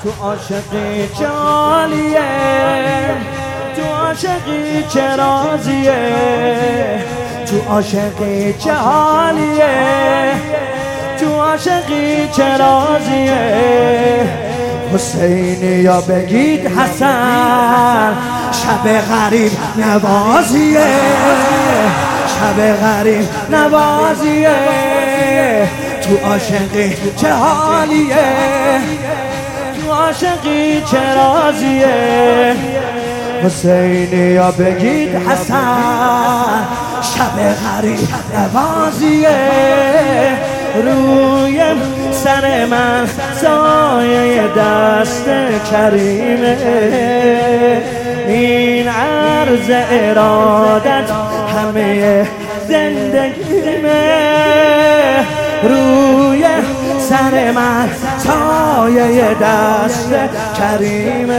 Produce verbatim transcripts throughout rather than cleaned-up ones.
تو عاشقی چه حالیه، تو عاشقی چه رازیه، تو عاشقی چه حالیه، تو عاشقی چه رازیه. حسینی یا بگید حسن، شب غریب نوازیه، شب غریب نوازیه. تو عاشقی چه حالیه، تو عاشقی چه رازیه. حسینی یا بگید حسن، شب غریب نوازیه. روی سر من سایه دست کریمه، این عرض ارادت همه زندگیمه. روی سر من سایه دست کریمه،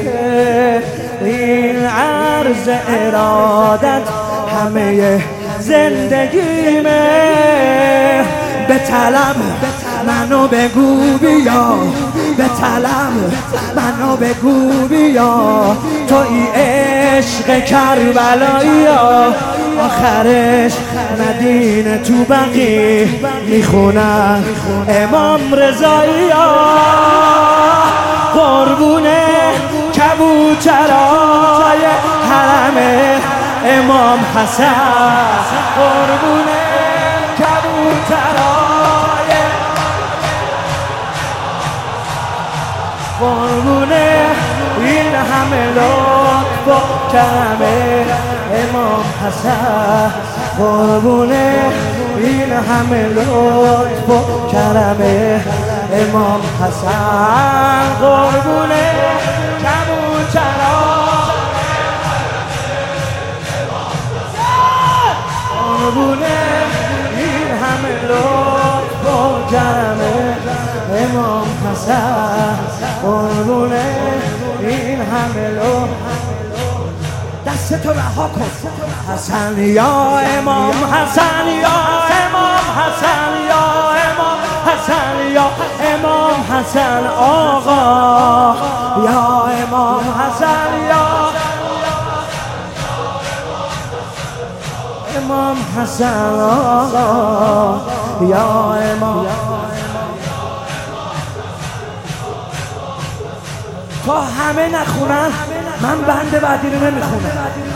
این عرض ارادت همه زندگیمه. به طلب منو بگو بیا، به طلب منو بگو بیا. توی عشق کربلایی، آخرش مدینه تو بقیع میخونن امام رضایی. قربونه کبوترای حرم امام حسن، قربونه کبوترای، قربونه این همه لطف و کرم امام حسن، قربونه این همه لطف و کرم امام حسن. قربونه کبوترای، قربونه این همه لطف و کرم امام حسن، قربونه این همه لطف. دستتو رها کن. حسن یا امام حسن، یا امام حسن، یا امام حسن، یا امام حسن آقا، یا امام حسن، یا امام حسن آقا، یا امام. تا همه نخونن من بند بعدی رو نمیخونم.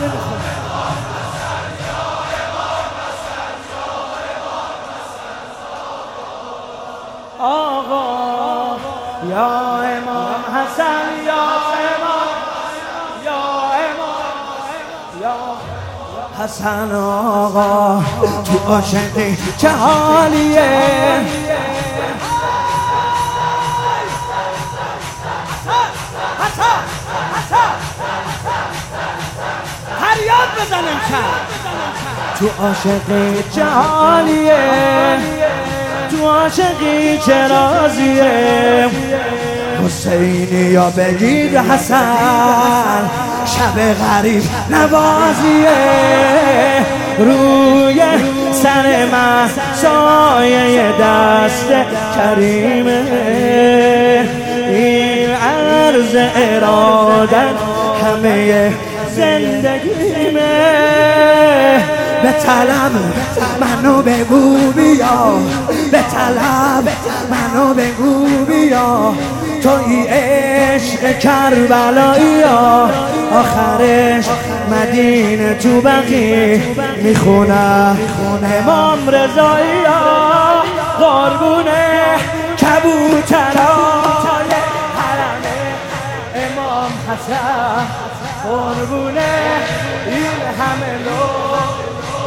آقا یا امام حسن، یا امام، یا امام، یا حسن آقا. تو عاشقی چه حالیه، فریاد بزنم تو عاشقی چه حالیه، تو عاشقی چه رازیه. حسینی یا بگید حسن، شب غریب نوازیه. روی سر من سایه دست کریمه، این عرض ارادت همه زندگیمه. به طلب منو بگو بیا، به طلب منو بگو بیا. توی عشق کربلایی، آخرش مدینه تو بقیع میخونن امام رضایی. قربونه کبوترای حرم امام حسن، قربونه این همه لطف.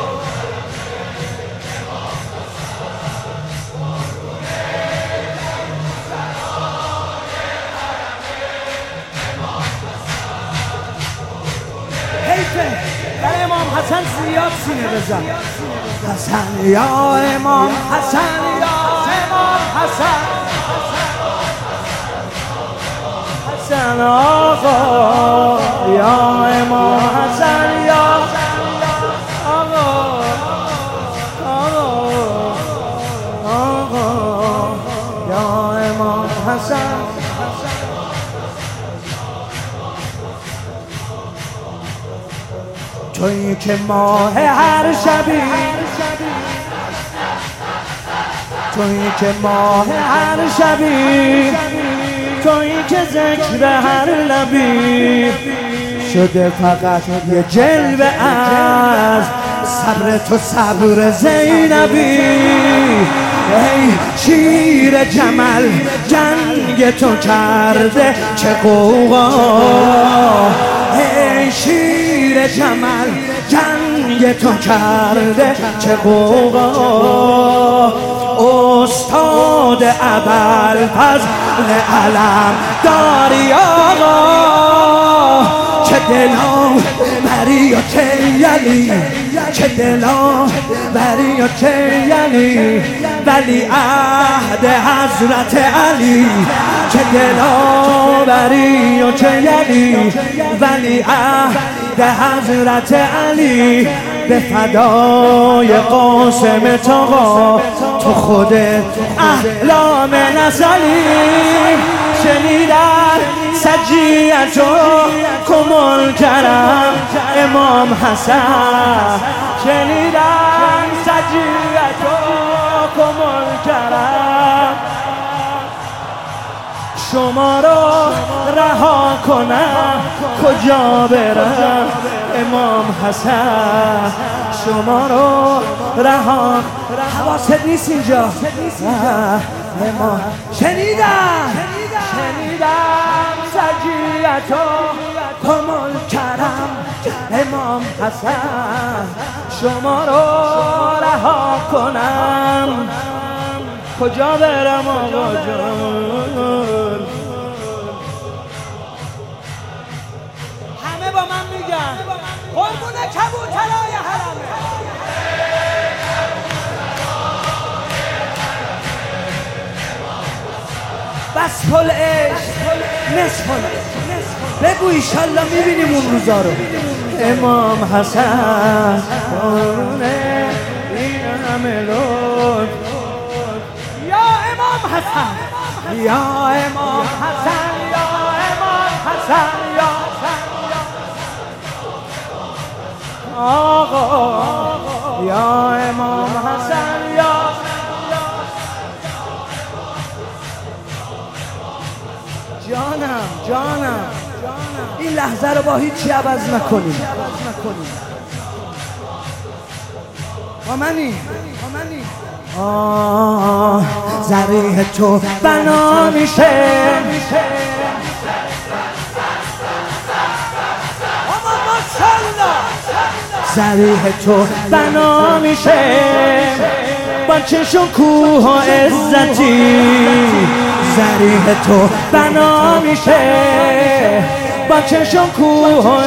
حیفه در امام حسن زیاد سینه بزن. حسن یا امام حسن، یا امام حسن، حسن آقا، یا امام حسن، یا آقا، آقا، آقا، یا امام حسن. تویی که ماه هر شبی، تویی که ماه هر شبی، تویی که ذکر هر لبی، شده فقط یه جلوه از صبر تو صبر زینبی. ای شیر جمل جنگ تو کرده چه قوقا، ای شیر جمل جنگ تو کرده چه قوقا. استاد ابوالفضل علم داری آقا، چه دلا بری و چه یلی، چه دلا بری و چه یلی، ولی عهد حضرت علی، چه دلا بری و چه یلی، ولی عهد حضرت علی. به فدای قاسم تاقا تو خودت احلام نزلی، شنیدن سجیت و کمال کرم امام حسن، شنیدن سجیت و کمال کرم. شما رو رها کنم کجا برم امام حسن، شما رو رها. حواست نیست اینجا امام. شنیدم شنیدم سجیت و کمال کرم امام حسن، شما رو رها کنم کجا برم آقا جان. همه با من میگن قربون کبوترای حرمه. بس پل عشق نصف بگو ایشالله میبینیم اون روزا رو. امام حسن قرونه این همه لطف، یا امام حسن، یا امام حسن، یا امام حسن، یا آقا، یا امام حسن، یا جانم جانم. این لحظه رو با هیچی عوض نکنیم. با منی آه ذریح تو بنا میشه، ذریح تو بنا میشه با چشم کوه و عزتی، ذریح تو بنا میشه با چشم کوه و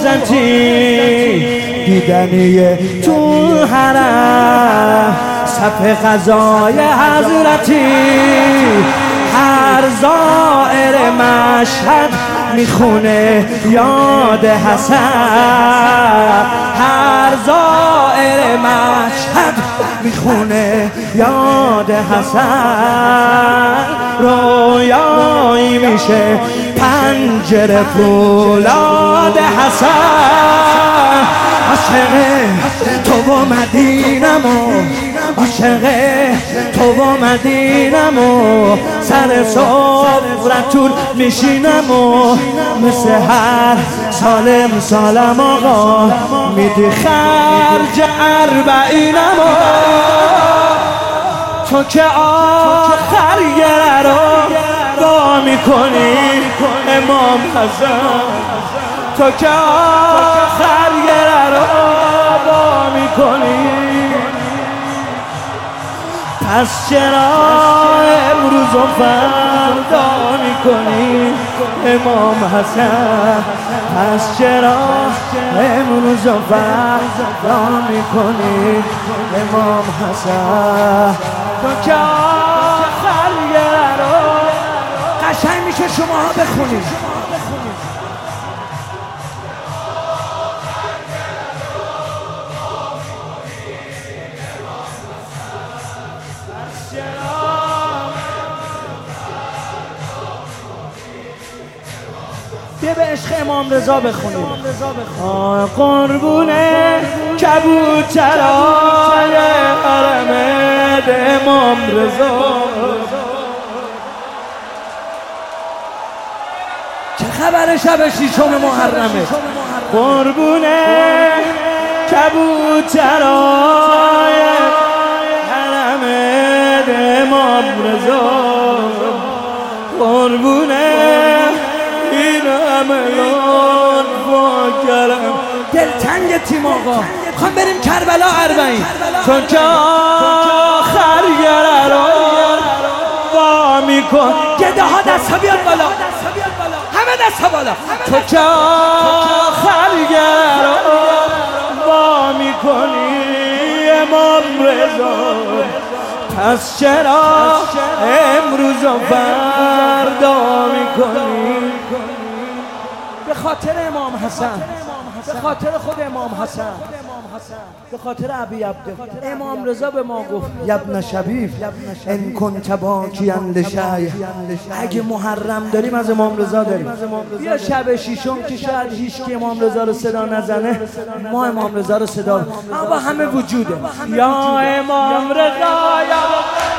عزتی. دیدنی تو حرم صف غذای حضرتی، هر زائر مشهد میخونه یاد حسن، هر زائر مشهد میخونه یاد حسن. رویایی میشه پنجره فولاد حسن، عاشق تو و مدینم و عاشق تو و مدینم و سر صفرتون میشینم و مثل هر سالم سالم آقا میدی خرج اربعینم و تو که آخر گره رو با میکنی امام حسن، تو که آخر گره رو با میکنی. پس چرا امروز و فردا میکنی امام حسن، پس چرا امروز و فردا میکنی امام حسن. تو که آخر گره رو قشنگ میشه شماها بخونید. بیا به عشق امام رضا بخونیم. آه قربونه کبوترای حرم امام رضا. چه خبر شب شیشم محرمه؟ قربونه کبوترای حرم امام رضا. قربونه این عملان با کرم. دلتنگ تیم آقا خوام بریم کربلا اربعین، چون که آخر گره رو با میکن. گده ها دست ها بیاد بالا، همه دست ها بالا. چون که آخر گره رو با میکنی امام رضا، پس چرا امروز و فردا میکنی؟ به خاطر امام حسن، به خاطر خود امام حسن، به خاطر ابی عبده. امام رضا به ما گفت یبن شبیب ان کنت باکیا لشیء. اگه محرم داریم از امام رضا داریم. بیا شب شیشم که شاید هیچ کی امام رضا رو صدا نزنه، ما امام رضا رو صدا، اما با همه وجوده. یا امام رضا یا